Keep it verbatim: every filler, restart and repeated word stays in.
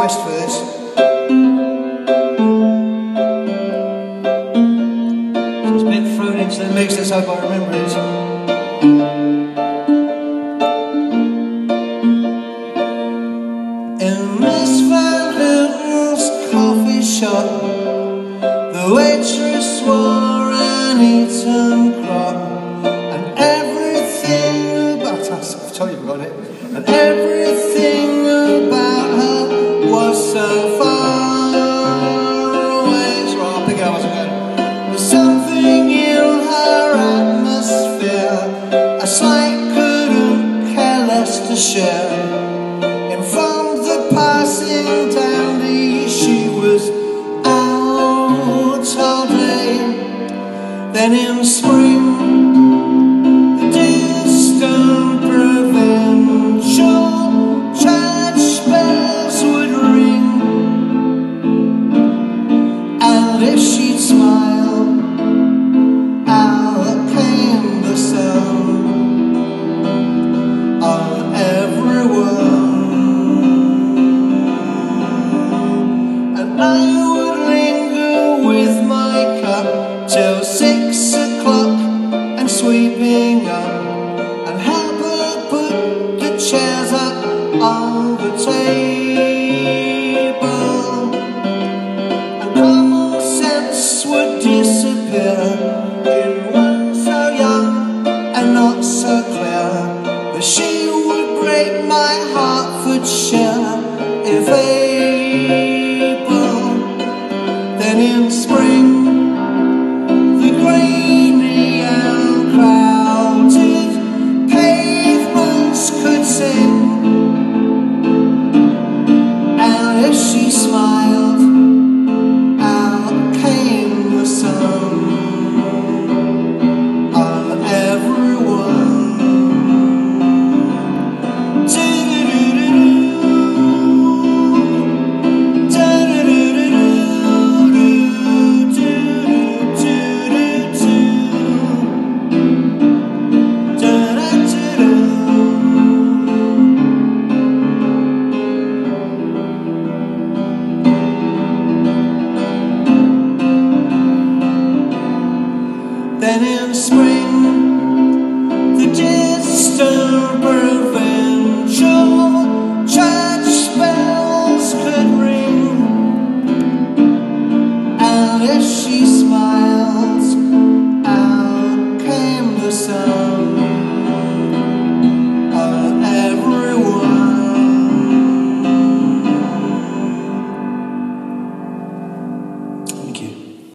Christ for this. So it's a bit thrown into the mix, let's hope I remember it. In Miss Van Houten's coffee shop, the waitress wore an Eton crop, and everything about us, I've told you I've got it, and everything about her was so far away. So I'll pick it up as I go. There's something in her atmosphere a sight couldn't care less to share. In front of the passing dandy, she was out all day. Then in spring, the distant provincial church bells would ring, and if she'd smile, out came the sun on everyone. And I would linger with my cup till six o'clock, and sweeping up and help her put the chairs up on the table, and common sense would disappear in one so young and not so clear. But she would break my Hertfordshire if able. Then in spring, the grainy and crowded pavements could sing, and if she smiled, out came the sun on everyone. Then in spring, the distant provincial church bells could ring, and if she smiled, out came the sun.